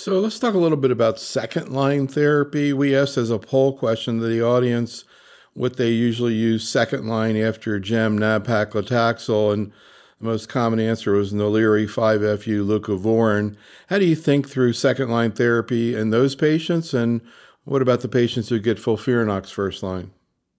So let's talk a little bit about second line therapy. We asked as a poll question to the audience what they usually use second line after gem, nab-paclitaxel, and the most common answer was Naliri 5-FU leucovorin. How do you think through second line therapy in those patients, and what about the patients who get FOLFIRINOX first line?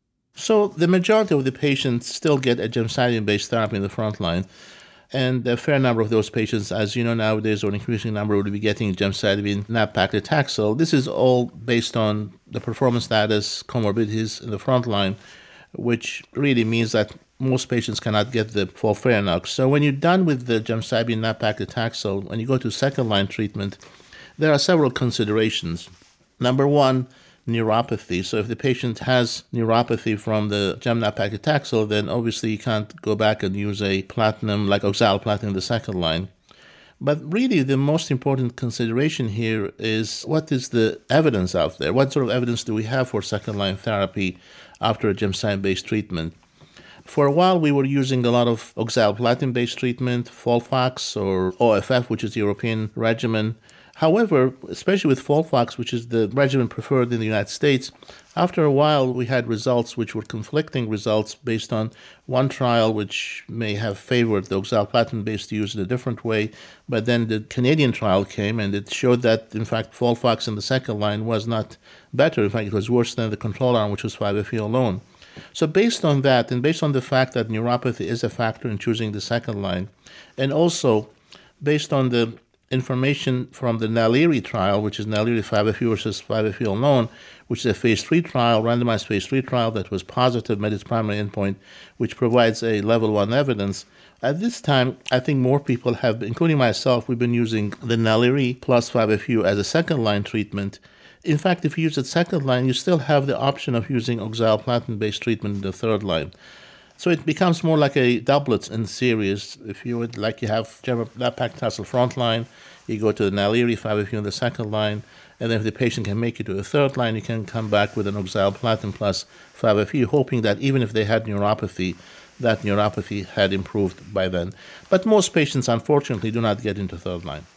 So the majority of the patients still get a gemcitabine-based therapy in the front line. And a fair number of those patients, as you know nowadays, or an increasing number, will be getting gemcitabine, nab-paclitaxel. This is all based on the performance status, comorbidities in the front line, which really means that most patients cannot get the FOLFIRINOX. So when you're done with the gemcitabine, nab-paclitaxel, when you go to second-line treatment, there are several considerations. Number one, neuropathy. So if the patient has neuropathy from the gem nab-paclitaxel, then obviously you can't go back and use a platinum like oxaliplatin in the second line. But really the most important consideration here is what is the evidence out there? What sort of evidence do we have for second line therapy after a gemcitabine-based treatment? For a while we were using a lot of oxaliplatin-based treatment, FOLFOX or OFF, which is the European regimen. However, especially with FOLFOX, which is the regimen preferred in the United States, after a while we had results which were conflicting results based on one trial which may have favored the oxaliplatin-based use in a different way, but then the Canadian trial came and it showed that, in fact, FOLFOX in the second line was not better. In fact, it was worse than the control arm, which was 5-FU alone. So based on that, and based on the fact that neuropathy is a factor in choosing the second line, and also based on the information from the Naliri trial, which is Naliri 5-FU versus 5-FU alone, which is a phase 3 trial, randomized phase 3 trial that was positive, met its primary endpoint, which provides a level 1 evidence. At this time, I think more people have, including myself, we've been using the Naliri plus 5-FU as a second-line treatment. In fact, if you use it second line, you still have the option of using oxaliplatin-based treatment in the third line. So it becomes more like a doublet in series. If you would like, you have nab-paclitaxel front line, you go to the Naliri 5-FU in the second line, and then if the patient can make it to the third line, you can come back with an oxaliplatin plus 5-FU, hoping that even if they had neuropathy, that neuropathy had improved by then. But most patients, unfortunately, do not get into third line.